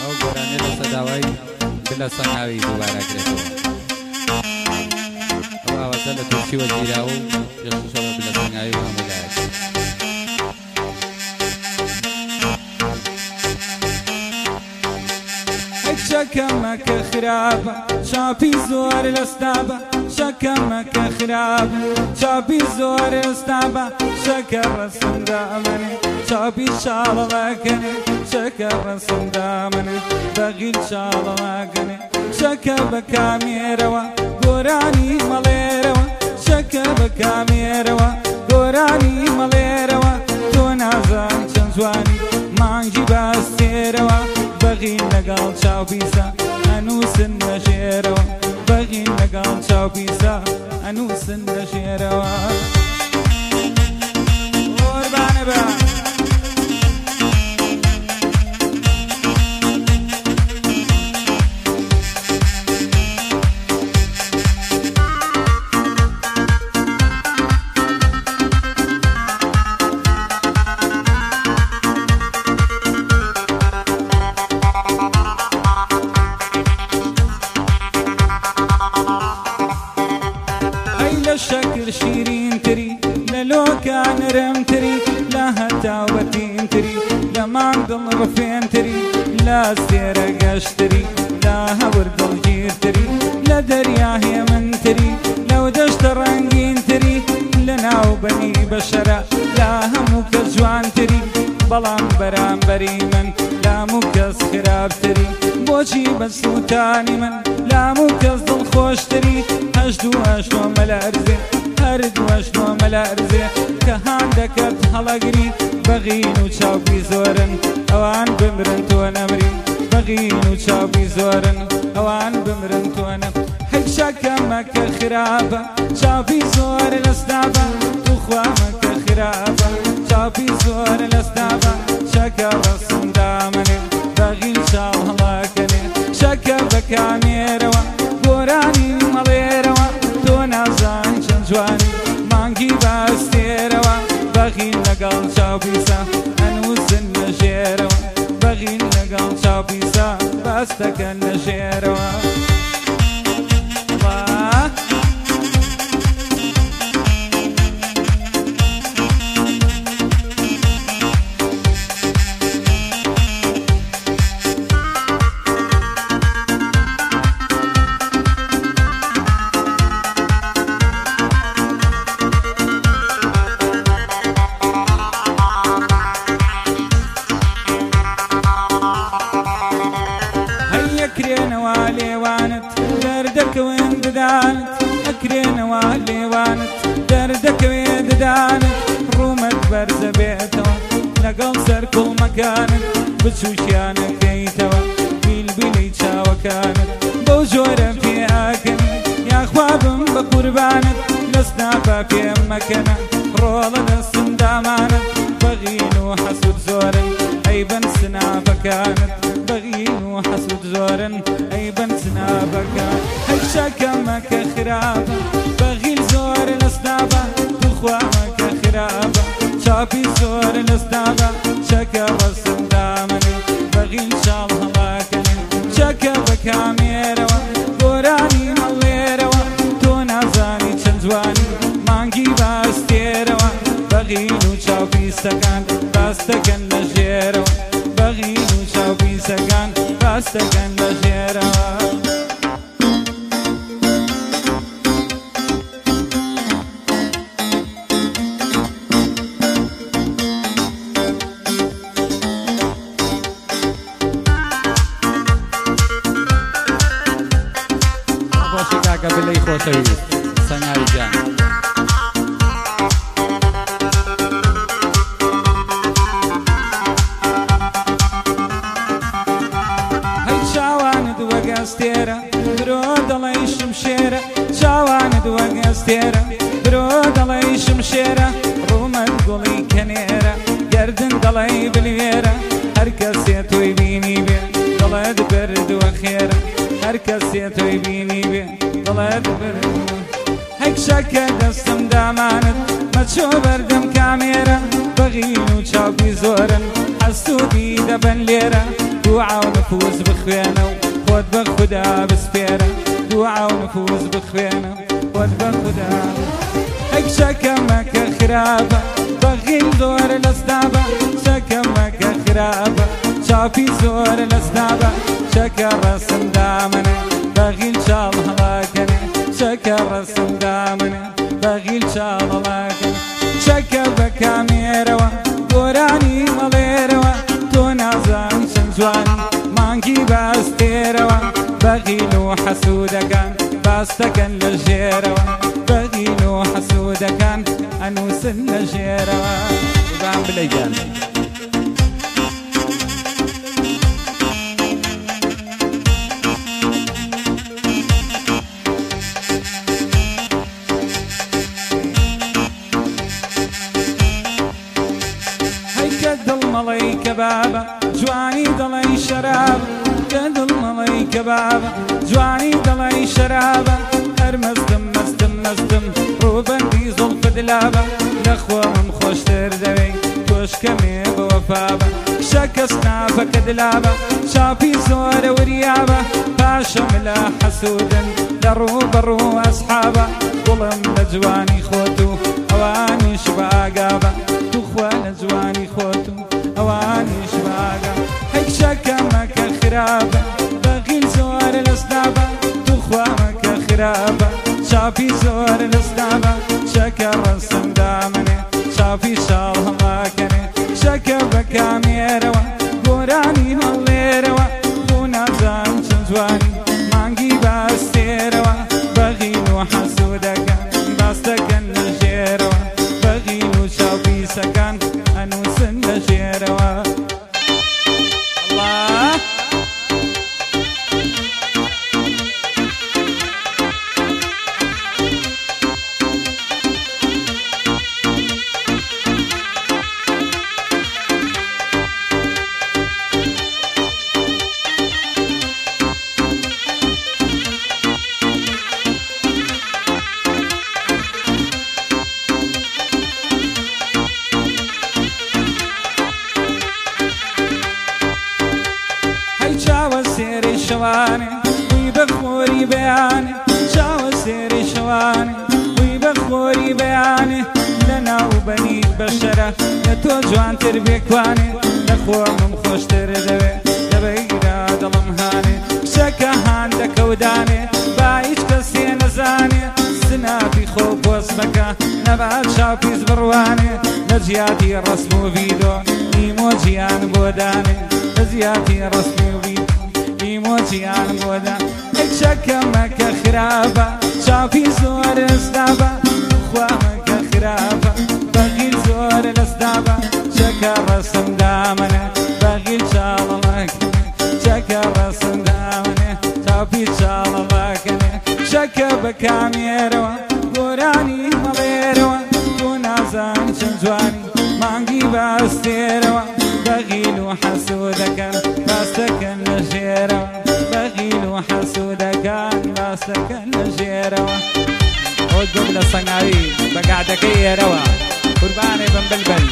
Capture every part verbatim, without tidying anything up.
ئەو گۆرانێ لە سەداوای بلە سەناوی دووبارە کرێتەوە. ئەو ئاوازە لە تورکی وەزیراوە و پێشکەشەوە بلە سەناوی هەموو لایەک. شەکەمەکە خراپە چاپی زۆر لەستابە شەکەمەکە خراپە چاپی زۆر لەستابە شەکە ڕەسمدا ئەمەنێ چاپی شاڵەڵەکەنێ شەکە ڕەسمدا ئەمەنێ بەغیل شاڵەڵەکەنێ شەکە بە کامێرەوە گۆرانی مەڵێرەوە شەکە بە کامێرەوە گۆرانی مەڵێرەوە تۆ نازان چەند جوانی مانگی باستێرەوە بەغین لەگەڵ چاوپیسە ئەنووسن لە ژێرەوە بەغین لەگەڵ چاوپیسە ئەنووسن لە ژێرەوە قوربانە بە شكل شيرين تري للوكا نرم تري لا هتاوتين تري لا معدل رفين تري لا سيرة قشتري لا هورد الجير تري لا دريا هي من تري لو دشت رنجين تري لنا وبني بشرة لا همك جوان تري بلان برام بري من لا مكس خراب تري بوشي بس وتاني من لا مكس ضل خوش تري هجدو هجدو ملا أرزي هرد وشنو ملا أرزي كهان دكرت هلاقري بغين وشاوبي زورن أوان بمرن تو نمري بغين وشاوبي زورن أوان بمرن تو نم حق شكمك خرابة شاوبي زور الأسنابة تخوامك خرابة شاوبي زور الأسنابة شكا رسم دامني بغين شال هلاكني شكا بكاميروا قراني مليروا تو نازان جواني مانگی باستێرەوە بەغین لەگەڵ چاوپیسە ئەنووسن لە ژێرەوە بەغین لەگەڵ چاوپیسە باس دەکەن لە ژێرەوە أكرينوا ليوانت دردك وين ددانت أكرينوا ليوانت دردك وين ددانت رومت برز بيتوا نقل سر كل مكانت بتشوشيانك كيتوا بيل بيلي تشاوى كانت بوجورة في آكن يا خوابم بقربانت لسنا في مكانة رولا لسن دامانت بغين وحسود زورن أيبن سنا فكانت بغين وحسود زورن أيبن سنا فكانت هاي شكمك خرابة بغيل زور الأسنابة تخوامك خرابة شابي زور الأسنابة شكا رسم دامني بغيل شال هلاكني شكا بكاميروا قراني مليروا تو نازاني چنجواني مانگي باستيروا بغيل وشابي سكان باستكن لجيروا بغيل وشابي سكان باستكن لجيروا قبل أي خوشة سناوي جان هاي شاواند وقاستيرا برود الله يشمشيرا شاواند وقاستيرا برود الله يشمشيرا رومن قولي كنيرا قردن دلي بالويرا هركس يتوي بيني بي ضلد برد وخيرا هركس يتوي بيني بي ضلد برد هيك شكا دستم دامانت ما تشو بردم كاميرا بغين وشاوبي زورن حسودي دبن ليرا دوعا ونفوز بخوينا خود بخدا بسبيرا دوعا ونفوز بخوينا خود بخدا هيك شكمك خرابة بغي زور الاسنابة شكمك خرابة شافي زور الاسنابة شكر رسم دامنا بغي ان شاء الله لاكني شكر رسم دامنا بغي ان شاء الله لاكني شكر بكاميروا قراني مليروا تو نازان شنجواني مانجي باستيروا بغيلو حسودة كان باستكن للجيروا بغيلو حسودة كان أنوس للجيروا وبعم بالأيام الملي كبابة جواني ضلي شراب كد الملي كبابة جواني ضلي شرابة هرمزدم مزدم مزدم روبن دي زلف دلابة لخوهم خوش تردوي توش كمي بوفابة شكسنا فكدلابة شافي زور وريابة باشا ملا حسودن درو برو أصحابة ظلم لجواني خوتو أواني شباقابة تخوان جواني خوتو أواني شباقة هيك شكمك خرابة بغي زور الاسنابة تخوامك خرابة شافي زور الاسنابة شكر رسم دامني شافي شالها ماكني شكبك عميروا قراني مليروا خونا زان شنجواني مانجي باستيروا بغيلو حسودك باستكن الجيروا بغيلو شافي سكن أنوس الجيروا الله سيري شواني ويبخوري بياني شاو سيري شواني ويبخوري بياني لنا وبنيت بشرة لتو جوان تربيك واني لخوهم خوش تردوي لبيرا دلم هاني شكا هاندك وداني بايش كسي نزاني سنافي خوب واسمكا نبات شافي زبرواني لجياتي رسم وفيدو ايموجيان بوداني لجياتي رسم وفيدو ايموجي عن بودا هيك شكمك خرابة شافي زور الاسنابة اخوامك خرابة بغي زور الاسنابة شكر رسم دامنا بغي ان شاء الله مكني شكر رسم دامنا شافي ان شاء الله مكني شكبك عميروا قراني مليروا ونازان شنجواني مانجي باستيروا بغيلو حسودك باستكن لجيروا بغيلو حسودك باستكن لجيروا هود جملة صنعي بقعدك يا روا قرباني بنبلبل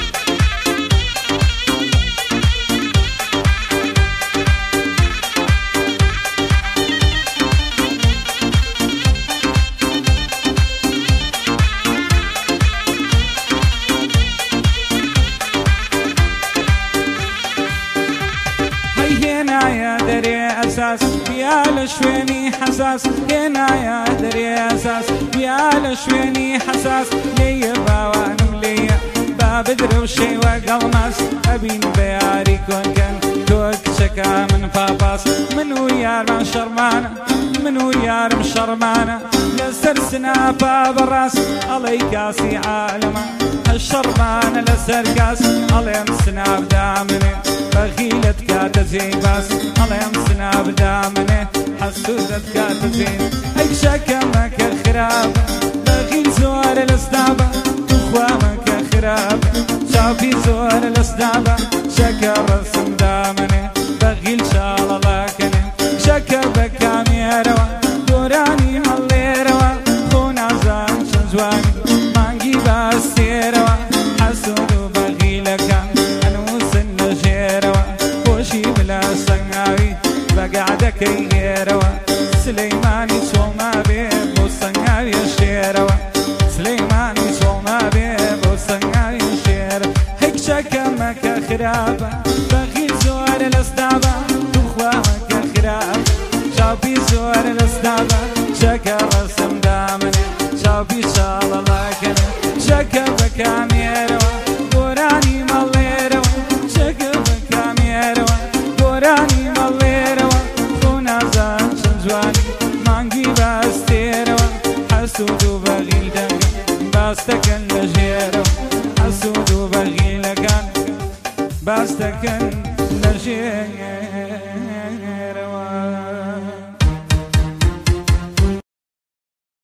يا دري أساس يا لشويني حساس هنا يا دري أساس يا لشويني حساس لي باوان مليا بابدر وشي وقلماس أبين بياري كون كان توك شكا من فاباس منو يار من شرمانة منو يار من شرمانة لسرسنا باب الراس علي كاسي عالمة الشرمانة لسركاس علي امسنا بدامني بغيلة كاتزين باس الله يمسنا بدامنه حسودة كاتزين هيك شكمك خراب بغيل زور الاسنابة اخوامك خراب شافي زور الاسنابة شكر رسم دامنه بغيل شال لاكنه شكر بكامي روا دوراني ملي روا خونا زان شنجواني مانجي باستي روا حسود بغيلك أنوس النجيروا خوشي بلا قعدەکەی هێرەوە سلەیمانی چۆڵ نابێ بۆ سەنگاوی شێرەوە سلەیمانی چۆڵ نابێ بۆ سەنگاوی شێر هەی کچەکە مەکە خراپە بەخیل زۆرە لەستابە توخوا مەکە خراپە چاوپی زۆرە لەستابە کچەکە ڕەسم دامنێ چاوپی شاڵەڵاکەنە کچەکە بە کامێرەوە گۆرانی مەڵێرەوە کچەکە بە کامێرەوە گۆرانی مەڵێرەوە خۆ نازان چەند جوانی مانگی باستێرەوە حەسوود و بەغیل دەکەن باس دەکەن لە ژێرەوە حەسوود و بەغیلەکان باس دەکەن لە ژێر